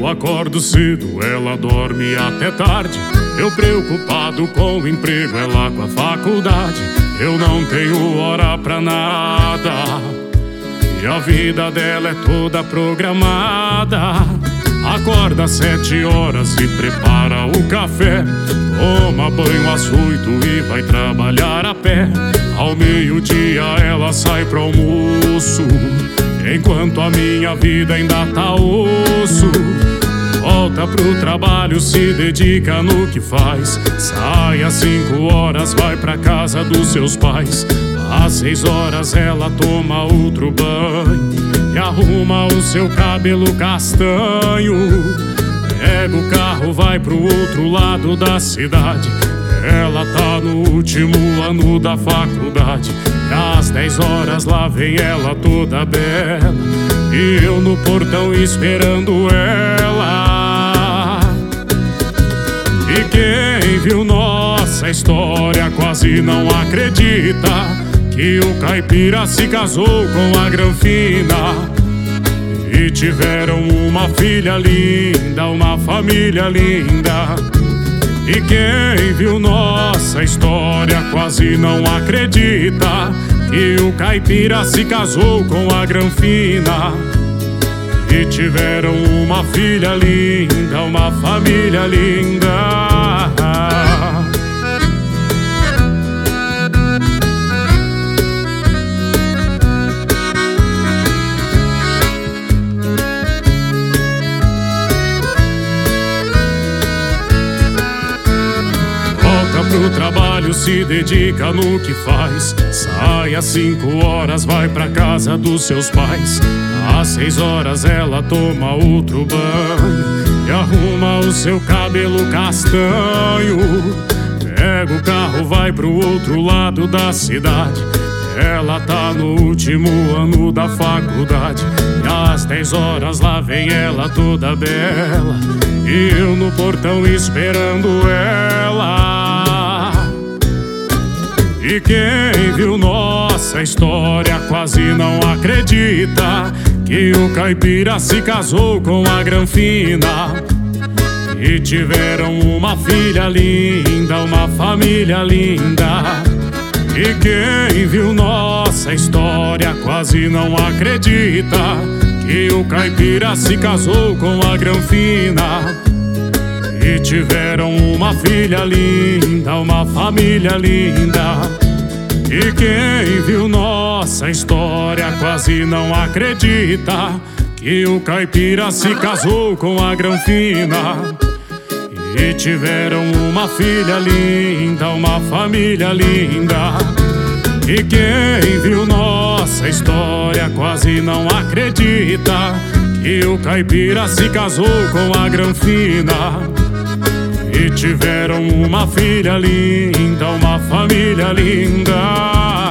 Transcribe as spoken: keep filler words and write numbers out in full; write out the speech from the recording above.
Eu acordo cedo, ela dorme até tarde. Eu preocupado com o emprego, ela com a faculdade. Eu não tenho hora pra nada e a vida dela é toda programada. Acorda às sete horas e prepara o café, toma banho às oito e vai trabalhar a pé. Ao meio-dia ela sai pro almoço, enquanto a minha vida ainda tá osso. Volta pro trabalho, se dedica no que faz. Sai às cinco horas, vai pra casa dos seus pais. Às seis horas ela toma outro banho e arruma o seu cabelo castanho. Pega o carro, vai pro outro lado da cidade. Ela tá no último ano da faculdade. E às dez horas lá vem ela toda bela, e eu no portão esperando ela. E quem viu nossa história quase não acredita que o caipira se casou com a granfina e tiveram uma filha linda, uma família linda. E quem viu nossa história quase não acredita que o caipira se casou com a granfina e tiveram uma filha linda, uma família linda. Pro trabalho, se dedica no que faz. Sai às cinco horas, vai pra casa dos seus pais. Às seis horas ela toma outro banho e arruma o seu cabelo castanho. Pega o carro, vai pro outro lado da cidade. Ela tá no último ano da faculdade. E às dez horas lá vem ela toda bela, e eu no portão esperando ela. E quem viu nossa história quase não acredita que o caipira se casou com a granfina e tiveram uma filha linda, uma família linda. E quem viu nossa história quase não acredita que o caipira se casou com a granfina e tiveram uma filha linda, uma família linda. E quem viu nossa história quase não acredita que o caipira se casou com a granfina e tiveram uma filha linda, uma família linda. E quem viu nossa história quase não acredita que o caipira se casou com a granfina e tiveram uma filha linda, uma família linda.